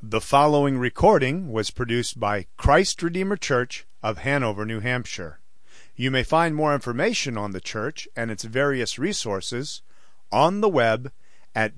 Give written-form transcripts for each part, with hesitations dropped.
The following recording was produced by Christ Redeemer Church of Hanover, New Hampshire. You may find more information on the church and its various resources on the web at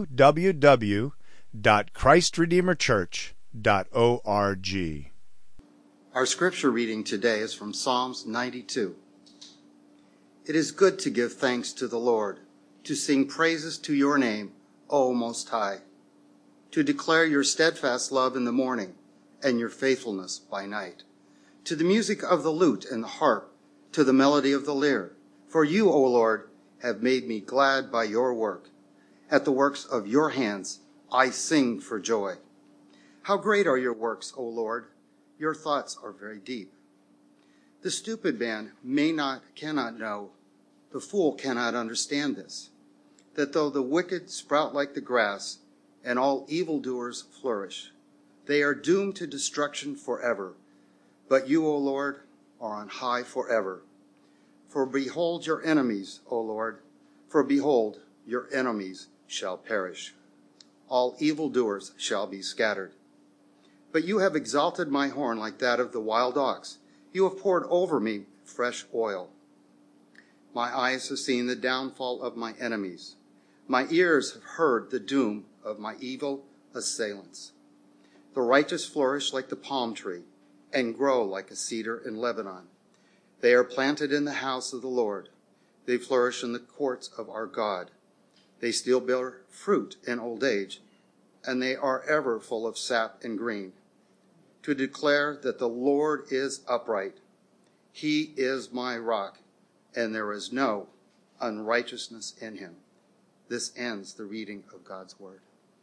www.christredeemerchurch.org. Our scripture reading today is from Psalms 92. It is good to give thanks to the Lord, to sing praises to your name, O Most High, to declare your steadfast love in the morning and your faithfulness by night, to the music of the lute and the harp, to the melody of the lyre. For you, O Lord, have made me glad by your work. At the works of your hands I sing for joy. How great are your works, O Lord! Your thoughts are very deep. The stupid man cannot know, the fool cannot understand this, that though the wicked sprout like the grass, and all evildoers flourish, they are doomed to destruction forever. But you, O Lord, are on high forever. For behold your enemies, O Lord, for behold, your enemies shall perish. All evildoers shall be scattered. But you have exalted my horn like that of the wild ox. You have poured over me fresh oil. My eyes have seen the downfall of my enemies. My ears have heard the doom of my evil assailants. The righteous flourish like the palm tree and grow like a cedar in Lebanon. They are planted in the house of the Lord. They flourish in the courts of our God. They still bear fruit in old age, and they are ever full of sap and green, to declare that the Lord is upright. He is my rock, and there is no unrighteousness in him. This ends the reading of God's word.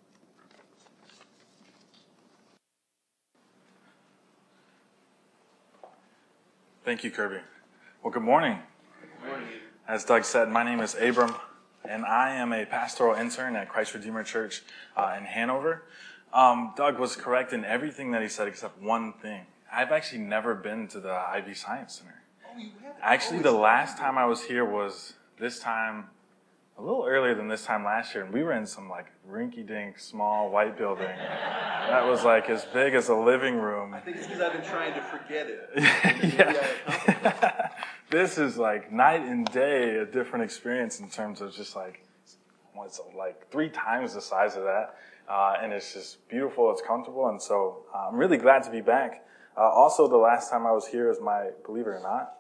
Thank you, Kirby. Well, good morning. Good morning. As Doug said, my name is Abram, and I am a pastoral intern at Christ Redeemer Church in Hanover. Doug was correct in everything that he said except one thing. I've actually never been to the Ivy Science Center. Oh, you have? Actually, the last time I was here was this time, a little earlier than this time last year, and we were in some like rinky-dink small white building that was like as big as a living room. I think it's because I've been trying to forget it. Yeah. This is like night and day, a different experience in terms of just like, it's like 3 times the size of that, and it's just beautiful, it's comfortable, and so I'm really glad to be back. Also, the last time I was here was my, believe it or not,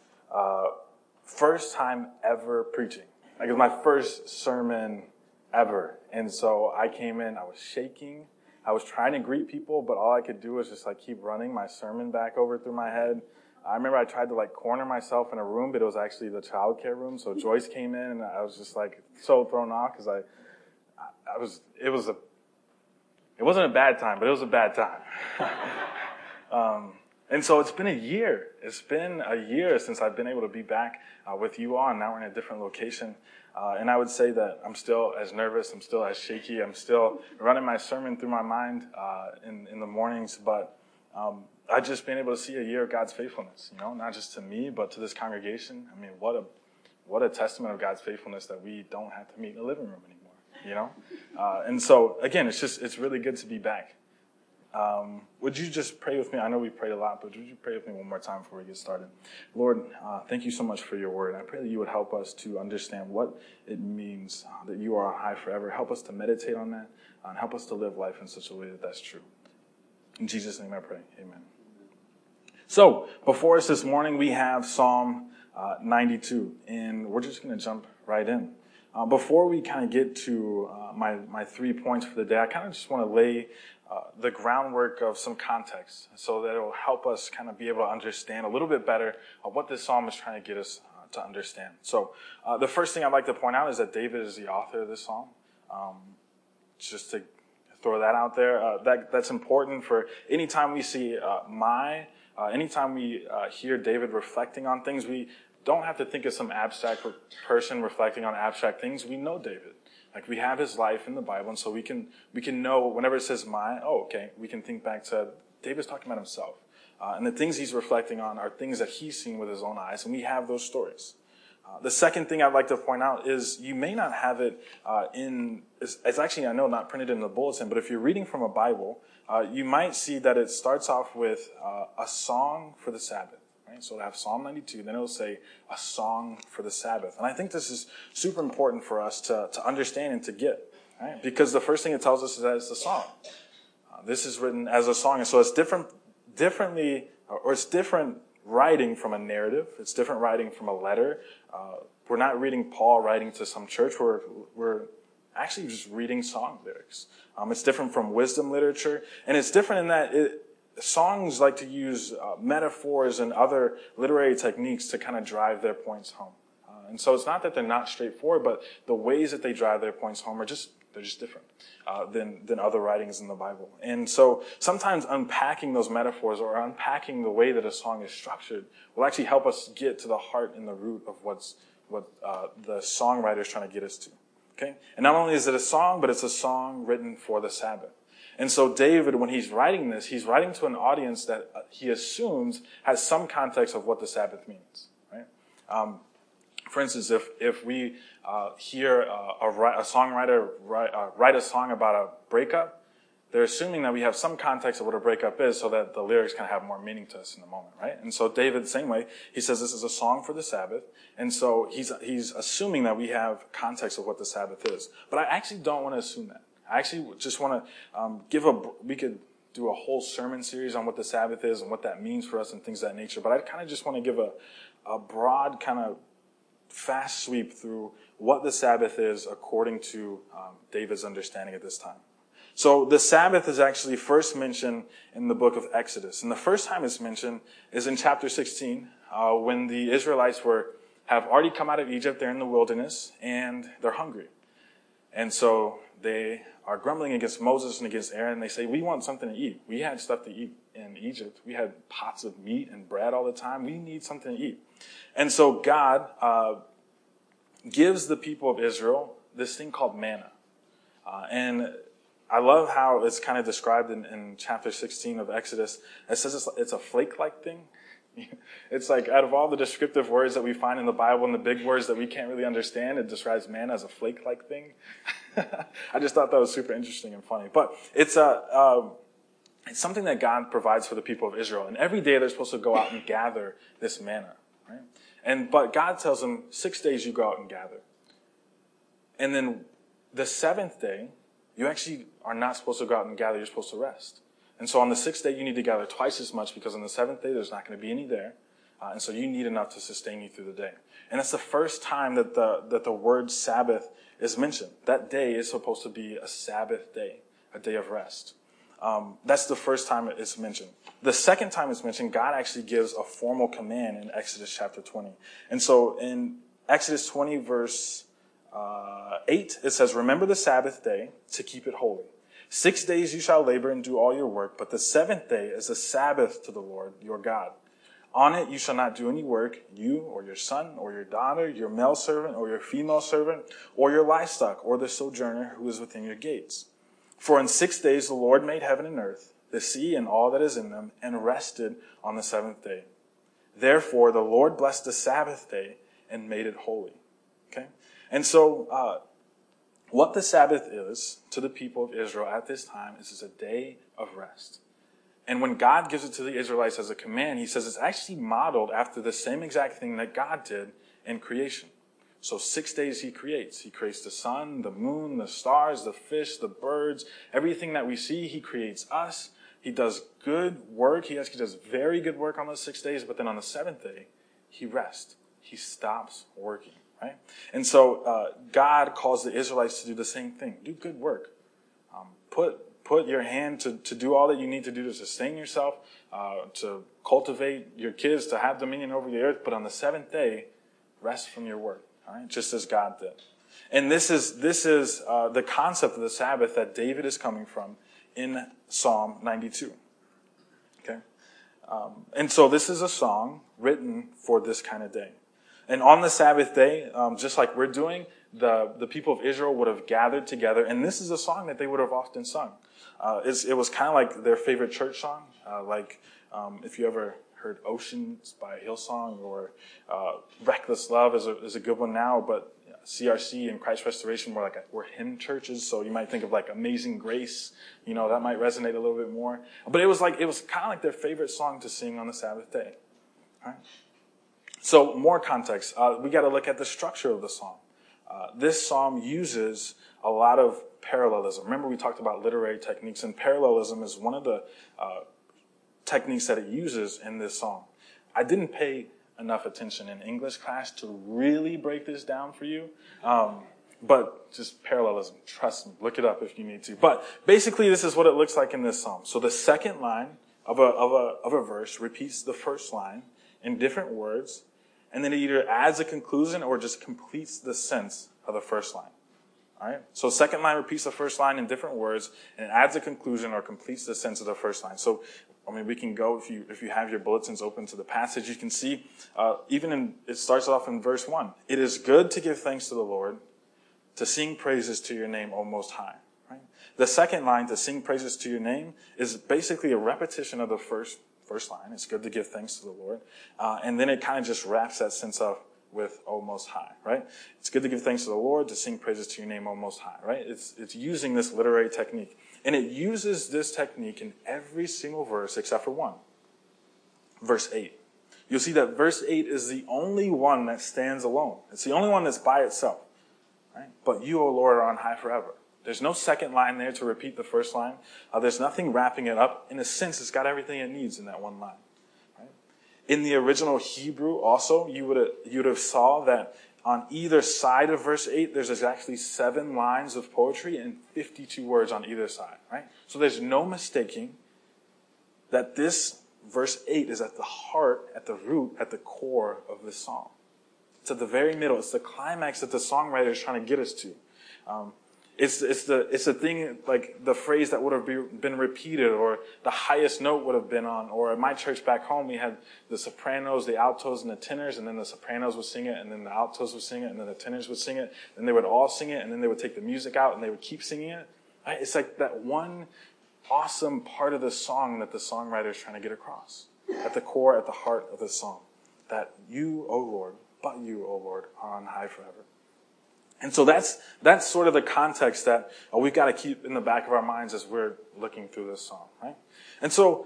first time ever preaching. Like, it was my first sermon ever. And so I came in, I was shaking. I was trying to greet people, but all I could do was just like keep running my sermon back over through my head. I remember I tried to like corner myself in a room, but it was actually the childcare room. So Joyce came in and I was just like so thrown off because it wasn't a bad time, but it was a bad time. And so it's been a year. It's been a year since I've been able to be back with you all, and now we're in a different location. And I would say that I'm still as nervous, I'm still as shaky, I'm still running my sermon through my mind in the mornings, but I've just been able to see a year of God's faithfulness, not just to me, but to this congregation. I mean, what a testament of God's faithfulness that we don't have to meet in the living room anymore, And so, again, it's really good to be back. Would you just pray with me? I know we prayed a lot, but would you pray with me one more time before we get started? Lord, thank you so much for your word. I pray that you would help us to understand what it means that you are high forever. Help us to meditate on that, and help us to live life in such a way that that's true. In Jesus' name I pray. Amen. So, before us this morning, we have Psalm 92, and we're just going to jump right in. Before we kind of get to my 3 points for the day, I kind of just want to lay the groundwork of some context so that it will help us kind of be able to understand a little bit better what this psalm is trying to get us to understand. So the first thing I'd like to point out is that David is the author of this psalm. Just to throw that out there, that's important for anytime we see anytime we hear David reflecting on things, we don't have to think of some abstract person reflecting on abstract things. We know David. Like, we have his life in the Bible, and so we can know whenever it says we can think back to David's talking about himself. And the things he's reflecting on are things that he's seen with his own eyes, and we have those stories. The second thing I'd like to point out is you may not have it it's actually, I know, not printed in the bulletin, but if you're reading from a Bible, you might see that it starts off with a song for the Sabbath. Right? So it'll have Psalm 92, then it'll say a song for the Sabbath. And I think this is super important for us to understand and to get. Right? Because the first thing it tells us is that it's a song. This is written as a song, and so it's different writing from a narrative. It's different writing from a letter. We're not reading Paul writing to some church. We're actually just reading song lyrics. It's different from wisdom literature, and it's different in that songs like to use metaphors and other literary techniques to kind of drive their points home. And so it's not that they're not straightforward, but the ways that they drive their points home they're just different than other writings in the Bible. And so sometimes unpacking those metaphors or unpacking the way that a song is structured will actually help us get to the heart and the root of what the songwriter is trying to get us to. Okay? And not only is it a song, but it's a song written for the Sabbath. And so David, when he's writing this, he's writing to an audience that he assumes has some context of what the Sabbath means. Right? For instance, if we hear a songwriter write a song about a breakup, they're assuming that we have some context of what a breakup is so that the lyrics can have more meaning to us in the moment, right? And so David, same way, he says this is a song for the Sabbath. And so he's assuming that we have context of what the Sabbath is. But I actually don't want to assume that. I actually just want to we could do a whole sermon series on what the Sabbath is and what that means for us and things of that nature. But I kind of just want to give a broad kind of fast sweep through what the Sabbath is according to David's understanding at this time. So the Sabbath is actually first mentioned in the book of Exodus. And the first time it's mentioned is in chapter 16, when the Israelites have already come out of Egypt. They're in the wilderness, and they're hungry. And so they are grumbling against Moses and against Aaron. They say, we want something to eat. We had stuff to eat in Egypt. We had pots of meat and bread all the time. We need something to eat. And so God gives the people of Israel this thing called manna. And I love how it's kind of described in chapter 16 of Exodus. It says it's a flake-like thing. It's like out of all the descriptive words that we find in the Bible and the big words that we can't really understand, it describes manna as a flake-like thing. I just thought that was super interesting and funny. But it's something that God provides for the people of Israel. And every day they're supposed to go out and gather this manna. Right? But God tells them 6 days you go out and gather. And then the seventh day, you actually are not supposed to go out and gather. You're supposed to rest. And so on the sixth day, you need to gather twice as much because on the seventh day, there's not going to be any there. And so you need enough to sustain you through the day. And that's the first time that the word Sabbath is mentioned. That day is supposed to be a Sabbath day, a day of rest. That's the first time it's mentioned. The second time it's mentioned, God actually gives a formal command in Exodus chapter 20. And so in Exodus 20 verse 8, it says, remember the Sabbath day to keep it holy. 6 days you shall labor and do all your work, but the seventh day is a Sabbath to the Lord your God. On it you shall not do any work, you or your son or your daughter, your male servant or your female servant, or your livestock or the sojourner who is within your gates. For in 6 days the Lord made heaven and earth, the sea and all that is in them, and rested on the seventh day. Therefore the Lord blessed the Sabbath day and made it holy. Okay? And so what the Sabbath is to the people of Israel at this time is a day of rest. And when God gives it to the Israelites as a command, he says it's actually modeled after the same exact thing that God did in creation. So 6 days he creates. He creates the sun, the moon, the stars, the fish, the birds, everything that we see. He creates us. He does good work. He actually does very good work on those 6 days. But then on the seventh day, he rests. He stops working. Right? And so God calls the Israelites to do the same thing. Do good work. Put your hand to do all that you need to do to sustain yourself, to cultivate your kids, to have dominion over the earth. But on the seventh day, rest from your work. All right? Just as God did. And this is the concept of the Sabbath that David is coming from in Psalm 92. Okay? And so this is a song written for this kind of day. And on the Sabbath day, just like we're doing, the people of Israel would have gathered together, and this is a song that they would have often sung. It was kind of like their favorite church song. If you ever heard Oceans by Hillsong, or Reckless Love is a good one now, but CRC and Christ Restoration were hymn churches, so you might think of like Amazing Grace, that might resonate a little bit more. But it was kind of like their favorite song to sing on the Sabbath day. All right? So more context, we got to look at the structure of the psalm. This psalm uses a lot of parallelism. Remember, we talked about literary techniques, and parallelism is one of the techniques that it uses in this psalm. I didn't pay enough attention in English class to really break this down for you, but just parallelism. Trust me, look it up if you need to. But basically, this is what it looks like in this psalm. So the second line of a verse repeats the first line in different words, and then it either adds a conclusion or just completes the sense of the first line. All right? So second line repeats the first line in different words, and it adds a conclusion or completes the sense of the first line. So, we can go, if you have your bulletins open to the passage, you can see, it starts off in verse 1. It is good to give thanks to the Lord, to sing praises to your name, O Most High. Right? The second line, to sing praises to your name, is basically a repetition of the first line. It's good to give thanks to the Lord. And then it kind of just wraps that sense up with O Most High, right? It's good to give thanks to the Lord, to sing praises to your name, O Most High, right? It's using this literary technique. And it uses this technique in every single verse except for one. Verse 8. You'll see that verse 8 is the only one that stands alone. It's the only one that's by itself, right? But you, O Lord, are on high forever. There's no second line there to repeat the first line. There's nothing wrapping it up. In a sense, it's got everything it needs in that one line. In the original Hebrew also, you would have saw that on either side of verse 8, there's actually 7 lines of poetry and 52 words on either side, right? So there's no mistaking that this verse 8 is at the heart, at the root, at the core of this psalm. It's at the very middle. It's the climax that the songwriter is trying to get us to. It's the thing, like the phrase that would have been repeated, or the highest note would have been on. Or at my church back home, we had the sopranos, the altos, and the tenors, and then the sopranos would sing it, and then the altos would sing it, and then the tenors would sing it, and they would all sing it, and then they would take the music out, and they would keep singing it. Right? It's like that one awesome part of the song that the songwriter is trying to get across. At the core, at the heart of the song. That you, O Lord, but you, O Lord, are on high forever. And so that's sort of the context that we've got to keep in the back of our minds as we're looking through this psalm, right? And so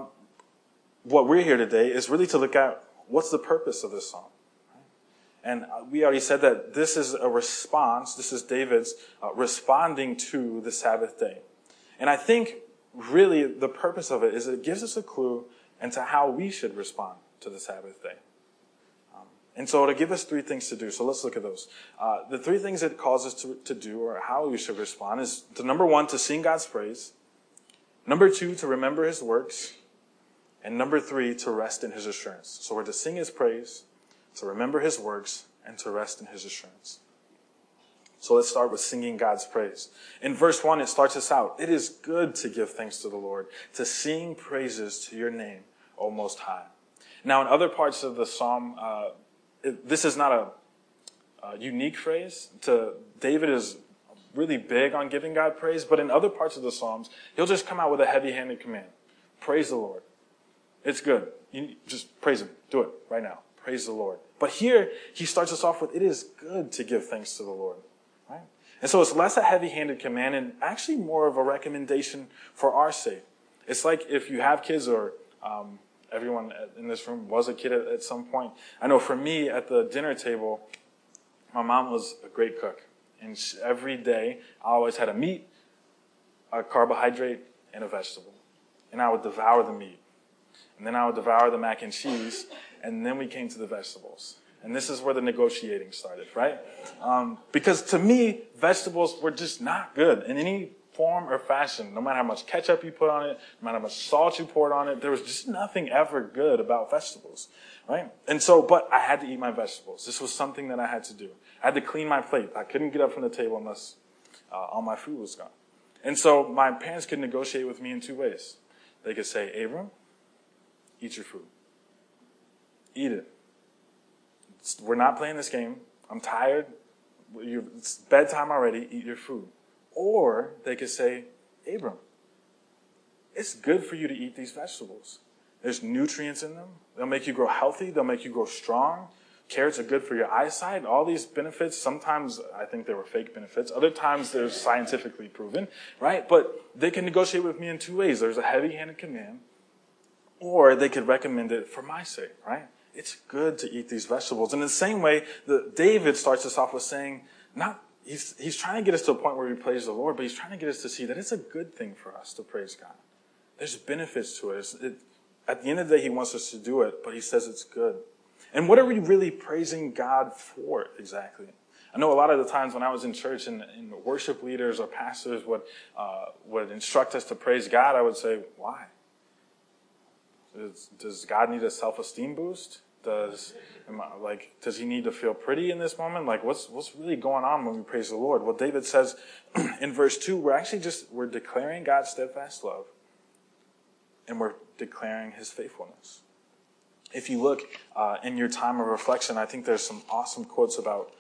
what we're here today is really to look at what's the purpose of this psalm. Right? And we already said that this is a response. This is David's responding to the Sabbath day. And I think really the purpose of it is it gives us a clue into how we should respond to the Sabbath day. And so it'll give us 3 things to do. So let's look at those. The 3 things it calls us to do, or how we should respond, is to, number 1, to sing God's praise. Number 2, to remember his works. And number 3, to rest in his assurance. So we're to sing his praise, to remember his works, and to rest in his assurance. So let's start with singing God's praise. In verse 1, it starts us out. It is good to give thanks to the Lord, to sing praises to your name, O Most High. Now, in other parts of the psalm, this is not a unique phrase. David is really big on giving God praise, but in other parts of the Psalms, he'll just come out with a heavy-handed command. Praise the Lord. It's good. You just praise him. Do it right now. Praise the Lord. But here, he starts us off with, it is good to give thanks to the Lord. Right? And so it's less a heavy-handed command and actually more of a recommendation for our sake. It's like if you have kids, or everyone in this room was a kid at some point. I know for me, at the dinner table, my mom was a great cook. And every day, I always had a meat, a carbohydrate, and a vegetable. And I would devour the meat. And then I would devour the mac and cheese. And then we came to the vegetables. And this is where the negotiating started, right? Because to me, vegetables were just not good in any form or fashion. No matter how much ketchup you put on it, no matter how much salt you poured on it, there was just nothing ever good about vegetables, right? And so, but I had to eat my vegetables. This was something that I had to do. I had to clean my plate. I couldn't get up from the table unless all my food was gone. And so my parents could negotiate with me in 2 ways. They could say, Abram, eat your food. Eat it. We're not playing this game. I'm tired. It's bedtime already. Eat your food. Or they could say, Abram, it's good for you to eat these vegetables. There's nutrients in them. They'll make you grow healthy. They'll make you grow strong. Carrots are good for your eyesight. All these benefits, sometimes I think they were fake benefits. Other times they're scientifically proven, right? But they can negotiate with me in two ways. There's a heavy-handed command, or they could recommend it for my sake, right? It's good to eat these vegetables. And in the same way, David starts us off with saying, he's trying to get us to a point where we praise the Lord, but he's trying to get us to see that it's a good thing for us to praise God. There's benefits to it. At the end of the day, he wants us to do it, but he says it's good. And what are we really praising God for exactly? I know a lot of the times when I was in church and worship leaders or pastors would instruct us to praise God, I would say, why? Does God need a self-esteem boost? Does he need to feel pretty in this moment? Like, what's really going on when we praise the Lord? Well, David says in verse 2, we're declaring God's steadfast love, and we're declaring his faithfulness. If you look in your time of reflection, I think there's some awesome quotes about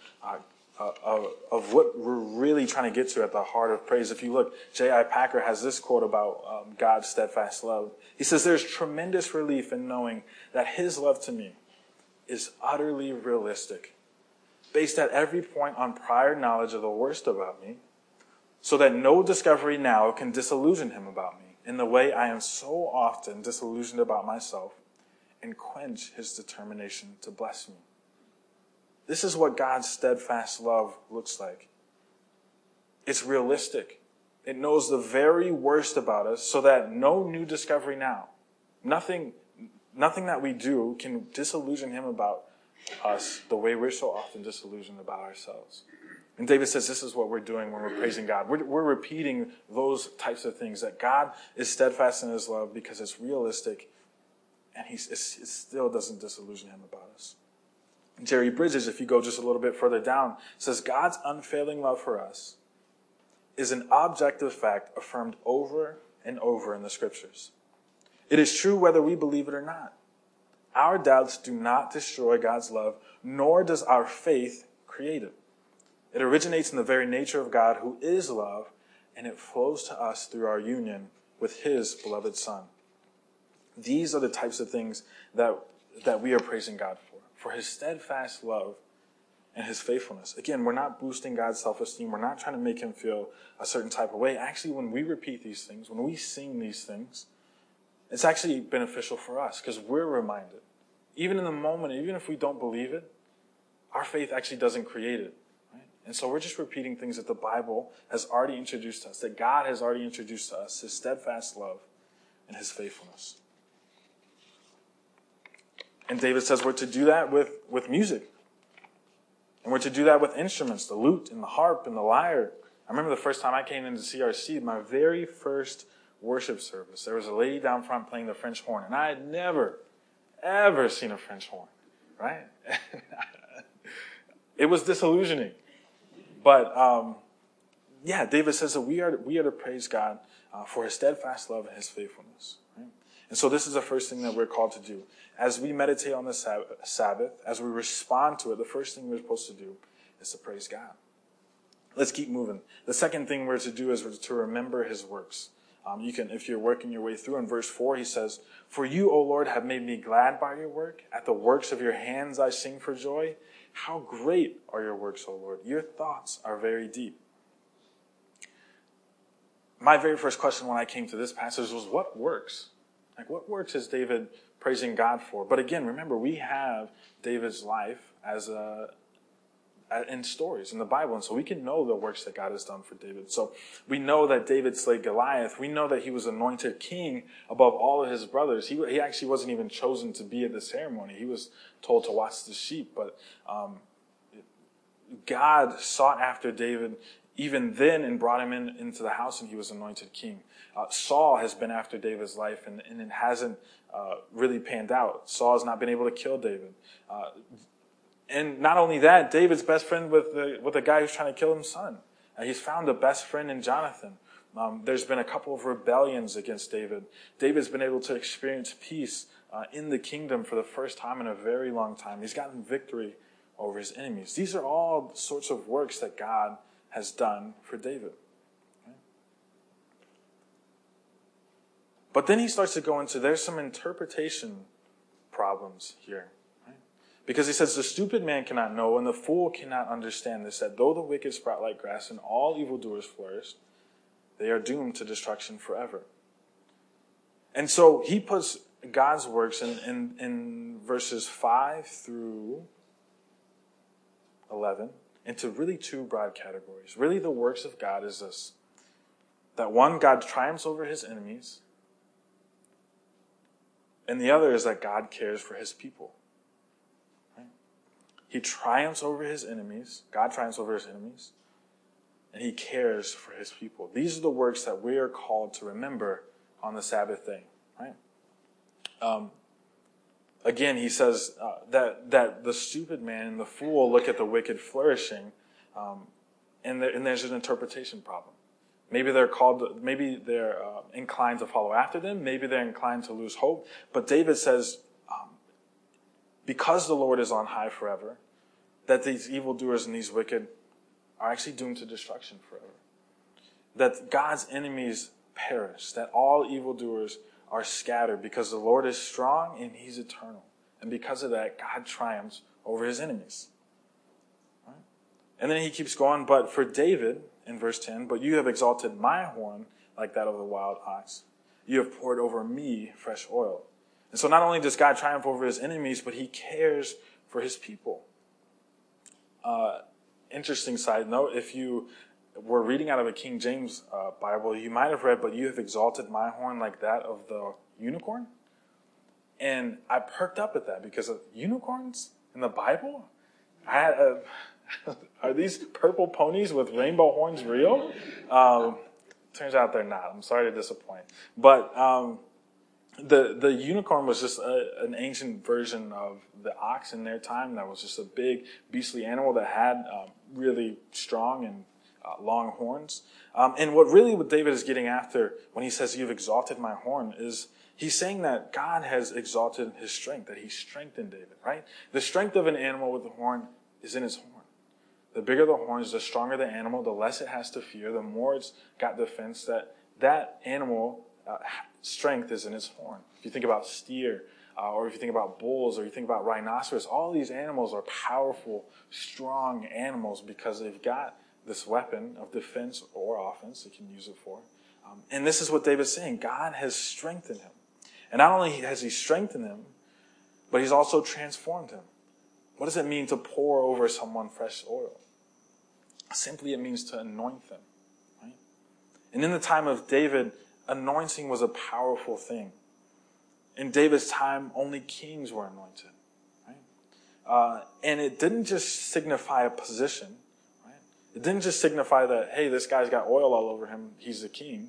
of what we're really trying to get to at the heart of praise. If you look, J.I. Packer has this quote about God's steadfast love. He says, "There's tremendous relief in knowing that his love to me is utterly realistic, based at every point on prior knowledge of the worst about me, so that no discovery now can disillusion him about me in the way I am so often disillusioned about myself, and quench his determination to bless me." This is what God's steadfast love looks like. It's realistic. It knows the very worst about us so that no new discovery now, nothing that we do can disillusion him about us the way we're so often disillusioned about ourselves. And David says this is what we're doing when we're praising God. We're repeating those types of things, that God is steadfast in his love because it's realistic, and it still doesn't disillusion him about us. Jerry Bridges, if you go just a little bit further down, says God's unfailing love for us is an objective fact affirmed over and over in the scriptures. It is true whether we believe it or not. Our doubts do not destroy God's love, nor does our faith create it. It originates in the very nature of God, who is love, and it flows to us through our union with his beloved Son. These are the types of things that we are praising God for his steadfast love and his faithfulness. Again, we're not boosting God's self-esteem. We're not trying to make him feel a certain type of way. Actually, when we repeat these things, when we sing these things, it's actually beneficial for us because we're reminded. Even in the moment, even if we don't believe it, our faith actually doesn't create it. Right? And so we're just repeating things that the Bible has already introduced to us, that God has already introduced to us, his steadfast love and his faithfulness. And David says we're to do that with music. And we're to do that with instruments, the lute and the harp and the lyre. I remember the first time I came into CRC, my very first worship service, there was a lady down front playing the French horn. And I had never, ever seen a French horn, right? It was disillusioning. But, David says that we are to praise God for his steadfast love and his faithfulness. Right? And so this is the first thing that we're called to do. As we meditate on the Sabbath, as we respond to it, the first thing we're supposed to do is to praise God. Let's keep moving. The second thing we're to do is we're to remember his works. You can, if you're working your way through, in verse 4, he says, "For you, O Lord, have made me glad by your work. At the works of your hands I sing for joy. How great are your works, O Lord. Your thoughts are very deep." My very first question when I came to this passage was, what works? Like, what works is David praising God for? But again, remember, we have David's life in stories in the Bible, and so we can know the works that God has done for David. So we know that David slayed Goliath. We know that he was anointed king above all of his brothers. He actually wasn't even chosen to be at the ceremony. He was told to watch the sheep, but God sought after David even then and brought him into the house, and he was anointed king. Saul has been after David's life, and it hasn't really panned out. Saul has not been able to kill David. And not only that, David's best friend with the guy who's trying to kill his son. He's found a best friend in Jonathan. There's been a couple of rebellions against David. David's been able to experience peace in the kingdom for the first time in a very long time. He's gotten victory over his enemies. These are all sorts of works that God has done for David. But then he starts to go into, there's some interpretation problems here. Right? Because he says, the stupid man cannot know and the fool cannot understand this, that though the wicked sprout like grass and all evildoers flourish, they are doomed to destruction forever. And so he puts God's works in verses 5 through 11 into really two broad categories. Really, the works of God is this: that one, God triumphs over his enemies, and the other is that God cares for his people. Right? He triumphs over his enemies, God triumphs over his enemies, and he cares for his people. These are the works that we are called to remember on the Sabbath day. Right? Again, he says that the stupid man and the fool look at the wicked flourishing, and there's an interpretation problem. Maybe they're inclined to follow after them. Maybe they're inclined to lose hope. But David says, because the Lord is on high forever, that these evildoers and these wicked are actually doomed to destruction forever. That God's enemies perish. That all evildoers are scattered because the Lord is strong and he's eternal. And because of that, God triumphs over his enemies. Right? And then he keeps going, but for David, in verse 10, but you have exalted my horn like that of the wild ox. You have poured over me fresh oil. And so not only does God triumph over his enemies, but he cares for his people. Interesting side note, if you were reading out of a King James Bible, you might have read, but you have exalted my horn like that of the unicorn. And I perked up at that because of unicorns in the Bible. Are these purple ponies with rainbow horns real? Turns out they're not. I'm sorry to disappoint. But the unicorn was just an ancient version of the ox in their time. That was just a big, beastly animal that had really strong and long horns. And what David is getting after when he says, you've exalted my horn, is he's saying that God has exalted his strength, that he strengthened David, right? The strength of an animal with a horn is in its horn. The bigger the horns, the stronger the animal, the less it has to fear, the more it's got defense. That animal strength is in its horn. If you think about steer, or if you think about bulls, or you think about rhinoceros, all these animals are powerful, strong animals because they've got this weapon of defense or offense they can use it for. And this is what David's saying. God has strengthened him. And not only has he strengthened him, but he's also transformed him. What does it mean to pour over someone fresh oil? Simply, it means to anoint them. Right? And in the time of David, anointing was a powerful thing. In David's time, only kings were anointed. Right? And it didn't just signify a position. Right? It didn't just signify that, hey, this guy's got oil all over him, he's a king.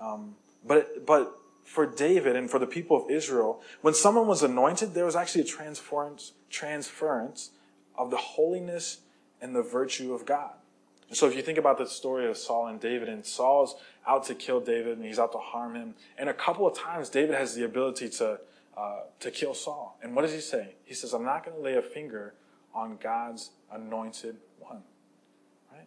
But for David and for the people of Israel, when someone was anointed, there was actually a transference of the holiness and the virtue of God. And so if you think about the story of Saul and David, and Saul's out to kill David and he's out to harm him, and a couple of times David has the ability to kill Saul. And what does he say? He says, I'm not going to lay a finger on God's anointed one. Right?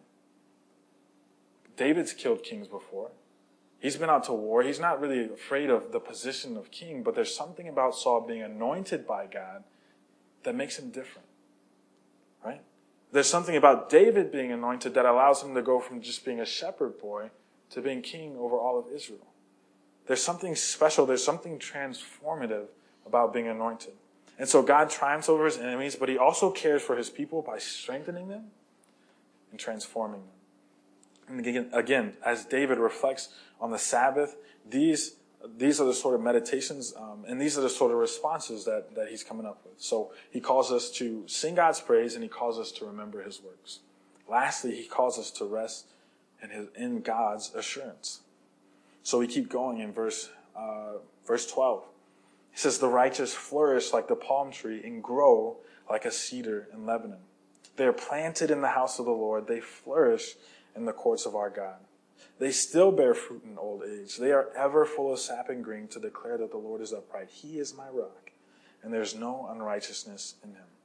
David's killed kings before. He's been out to war. He's not really afraid of the position of king, but there's something about Saul being anointed by God that makes him different. Right? There's something about David being anointed that allows him to go from just being a shepherd boy to being king over all of Israel. There's something special, there's something transformative about being anointed. And so God triumphs over his enemies, but he also cares for his people by strengthening them and transforming them. And again, as David reflects on the Sabbath, these are the sort of meditations, and these are the sort of responses that he's coming up with. So he calls us to sing God's praise, and he calls us to remember his works. Lastly, he calls us to rest in God's assurance. So we keep going in verse 12. He says, the righteous flourish like the palm tree and grow like a cedar in Lebanon. They are planted in the house of the Lord. They flourish in the courts of our God. They still bear fruit in old age. They are ever full of sap and green to declare that the Lord is upright. He is my rock, and there's no unrighteousness in him.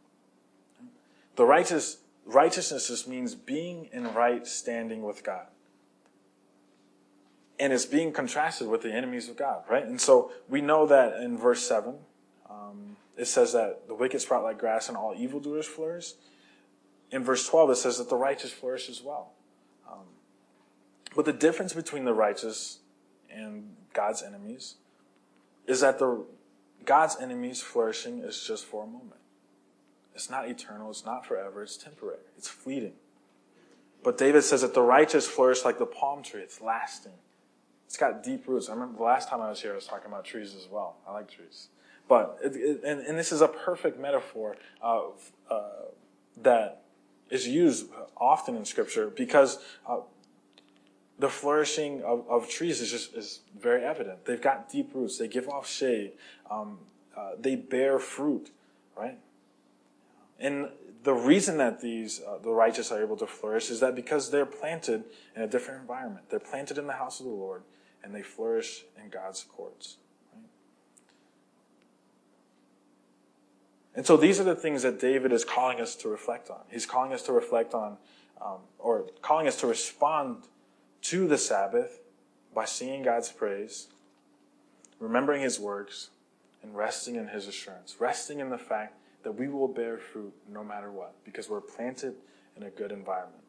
The righteousness just means being in right standing with God. And it's being contrasted with the enemies of God, right? And so we know that in verse 7, it says that the wicked sprout like grass and all evildoers flourish. In verse 12, it says that the righteous flourish as well. But the difference between the righteous and God's enemies is that God's enemies flourishing is just for a moment. It's not eternal. It's not forever. It's temporary. It's fleeting. But David says that the righteous flourish like the palm tree. It's lasting. It's got deep roots. I remember the last time I was here, I was talking about trees as well. I like trees. But, and this is a perfect metaphor that is used often in Scripture because the flourishing of trees is very evident. They've got deep roots. They give off shade. They bear fruit, right? And the reason that the righteous are able to flourish is that because they're planted in a different environment. They're planted in the house of the Lord, and they flourish in God's courts. Right? And so these are the things that David is calling us to reflect on. He's calling us to reflect on, or calling us to respond to the Sabbath by singing God's praise, remembering his works, and resting in his assurance. Resting in the fact that we will bear fruit no matter what, because we're planted in a good environment.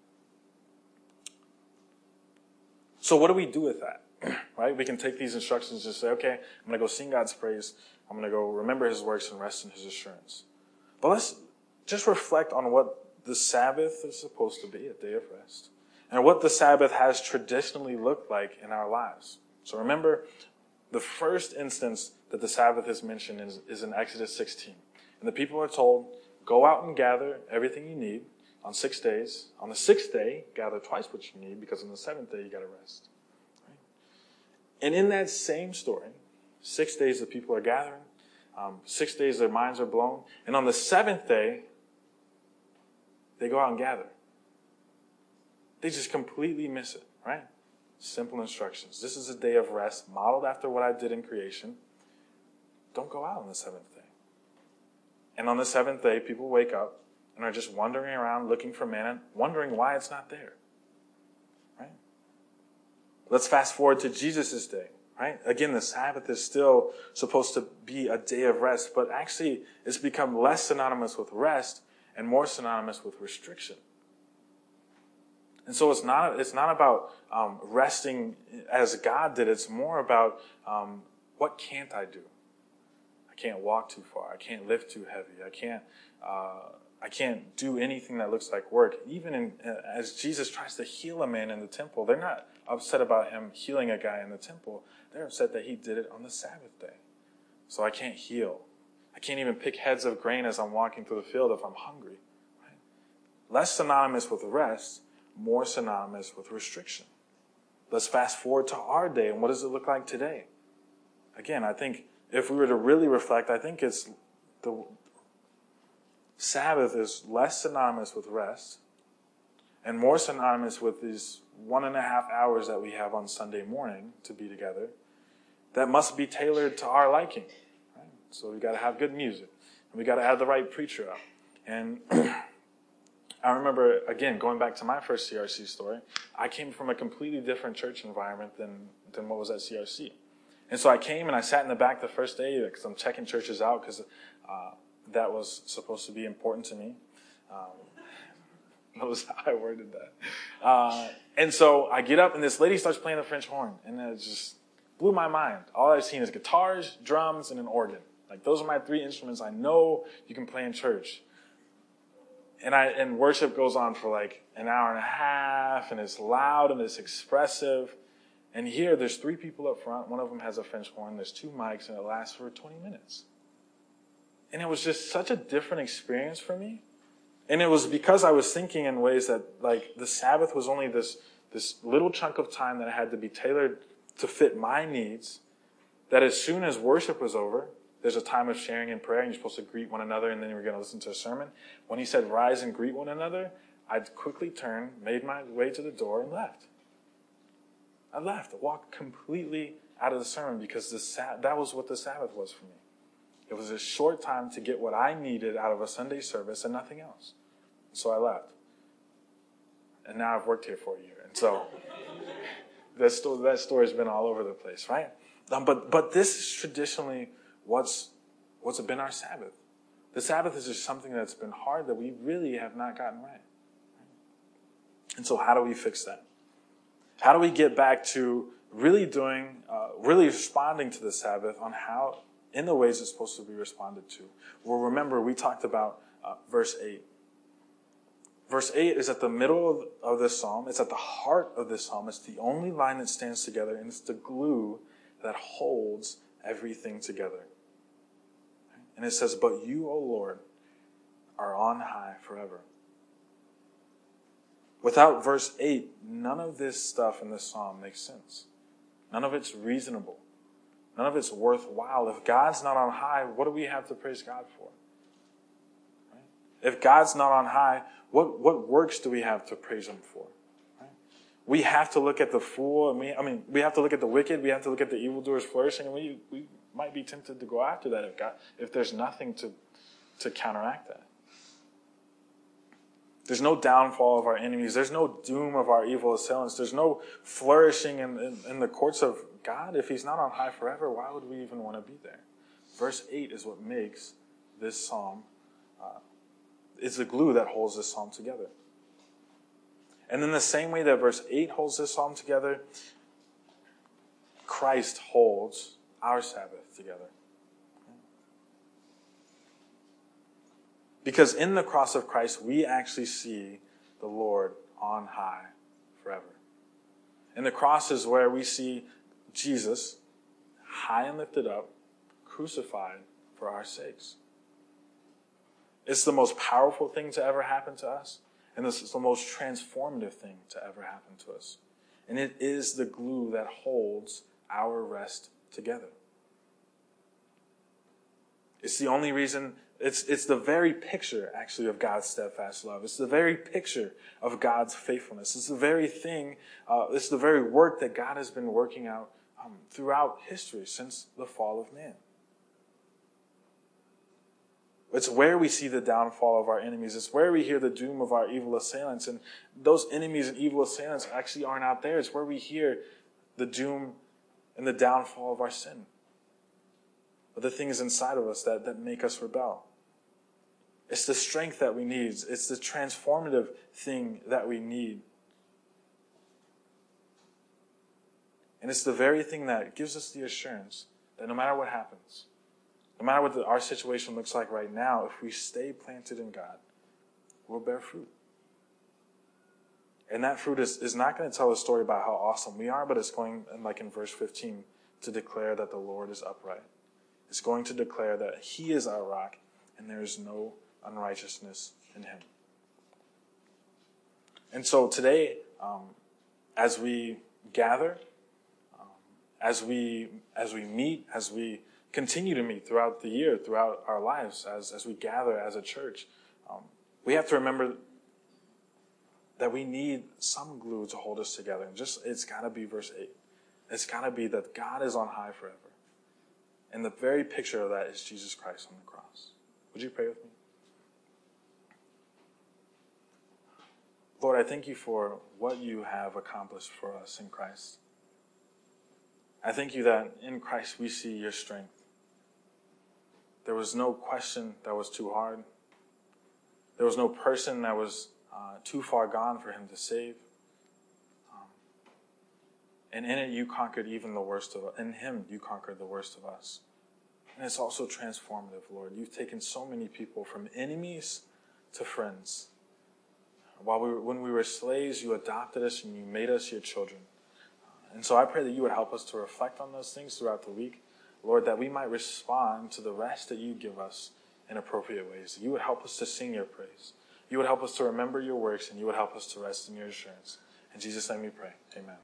So what do we do with that? Right? We can take these instructions and say, okay, I'm going to go sing God's praise. I'm going to go remember his works and rest in his assurance. But let's just reflect on what the Sabbath is supposed to be, a day of rest, and what the Sabbath has traditionally looked like in our lives. So remember, the first instance that the Sabbath is mentioned is in Exodus 16. And the people are told, go out and gather everything you need on 6 days. On the sixth day, gather twice what you need, because on the seventh day, you got to rest. Right? And in that same story, 6 days the people are gathering. 6 days their minds are blown. And on the seventh day, they go out and gather. They just completely miss it, right? Simple instructions. This is a day of rest, modeled after what I did in creation. Don't go out on the seventh day. And on the seventh day, people wake up and are just wandering around looking for manna, wondering why it's not there. Right? Let's fast forward to Jesus' day. Right? Again, the Sabbath is still supposed to be a day of rest, but actually it's become less synonymous with rest and more synonymous with restriction. And so it's not about resting as God did. It's more about what can't I do? I can't walk too far. I can't lift too heavy. I can't do anything that looks like work. Even as Jesus tries to heal a man in the temple, they're not upset about him healing a guy in the temple. They're upset that he did it on the Sabbath day. So I can't heal. I can't even pick heads of grain as I'm walking through the field if I'm hungry. Right? Less synonymous with rest, more synonymous with restriction. Let's fast forward to our day, and what does it look like today? Again, I think if we were to really reflect, I think it's the Sabbath is less synonymous with rest and more synonymous with these 1.5 hours that we have on Sunday morning to be together that must be tailored to our liking. Right? So we got to have good music, and we got to have the right preacher up. And I remember, again, going back to my first CRC story, I came from a completely different church environment than what was at CRC. And so I came and I sat in the back the first day because I'm checking churches out because that was supposed to be important to me. Notice how I worded that. And so I get up and this lady starts playing the French horn, and it just blew my mind. All I've seen is guitars, drums, and an organ. Like, those are my 3 instruments I know you can play in church. And worship goes on for like an hour and a half, and it's loud and it's expressive. And here, there's 3 people up front. One of them has a French horn. There's 2 mics, and it lasts for 20 minutes. And it was just such a different experience for me. And it was because I was thinking in ways that, like, the Sabbath was only this little chunk of time that had to be tailored to fit my needs, that as soon as worship was over, there's a time of sharing and prayer, and you're supposed to greet one another, and then you're going to listen to a sermon. When he said, rise and greet one another, I quickly turned, made my way to the door, and left. I walked completely out of the sermon because that was what the Sabbath was for me. It was a short time to get what I needed out of a Sunday service and nothing else. So I left. And now I've worked here for a year. And so That story has been all over the place, right? But this is traditionally what's been our Sabbath. The Sabbath is just something that's been hard that we really have not gotten right. And so how do we fix that? How do we get back to really responding to the Sabbath in the ways it's supposed to be responded to? Well, remember, we talked about verse 8. Verse 8 is at the middle of this psalm. It's at the heart of this psalm. It's the only line that stands together, and it's the glue that holds everything together. And it says, "But you, O Lord, are on high forever." Without verse 8, none of this stuff in this psalm makes sense. None of it's reasonable. None of it's worthwhile. If God's not on high, what do we have to praise God for? Right? If God's not on high, what works do we have to praise Him for? Right? We have to look at the fool. We have to look at the wicked. We have to look at the evildoers flourishing. And we might be tempted to go after that if there's nothing to counteract that. There's no downfall of our enemies. There's no doom of our evil assailants. There's no flourishing in the courts of God. If He's not on high forever, why would we even want to be there? Verse 8 is what makes this psalm, it's the glue that holds this psalm together. And in the same way that verse 8 holds this psalm together, Christ holds our Sabbath together. Because in the cross of Christ, we actually see the Lord on high forever. And the cross is where we see Jesus, high and lifted up, crucified for our sakes. It's the most powerful thing to ever happen to us, and this is the most transformative thing to ever happen to us. And it is the glue that holds our rest together. It's the only reason. It's the very picture, actually, of God's steadfast love. It's the very picture of God's faithfulness. It's the very thing, it's the very work that God has been working out throughout history since the fall of man. It's where we see the downfall of our enemies. It's where we hear the doom of our evil assailants. And those enemies and evil assailants actually aren't out there. It's where we hear the doom and the downfall of our sin. But the things inside of us that make us rebel. It's the strength that we need. It's the transformative thing that we need. And it's the very thing that gives us the assurance that no matter what happens, no matter what our situation looks like right now, if we stay planted in God, we'll bear fruit. And that fruit is not going to tell a story about how awesome we are, but it's going, like in verse 15, to declare that the Lord is upright. It's going to declare that He is our rock and there is no unrighteousness in Him. And so today, as we gather, as we meet, as we continue to meet throughout the year, throughout our lives, as we gather as a church, we have to remember that we need some glue to hold us together. And it's got to be verse 8. It's got to be that God is on high forever. And the very picture of that is Jesus Christ on the cross. Would you pray with me? Lord, I thank You for what You have accomplished for us in Christ. I thank You that in Christ we see Your strength. There was no question that was too hard. There was no person that was too far gone for Him to save. And in it, You conquered even the worst of us. In Him, You conquered the worst of us. And it's also transformative, Lord. You've taken so many people from enemies to friends. When we were slaves, You adopted us and You made us Your children. And so I pray that You would help us to reflect on those things throughout the week, Lord, that we might respond to the rest that You give us in appropriate ways. You would help us to sing Your praise. You would help us to remember Your works, and You would help us to rest in Your assurance. In Jesus' name we pray. Amen.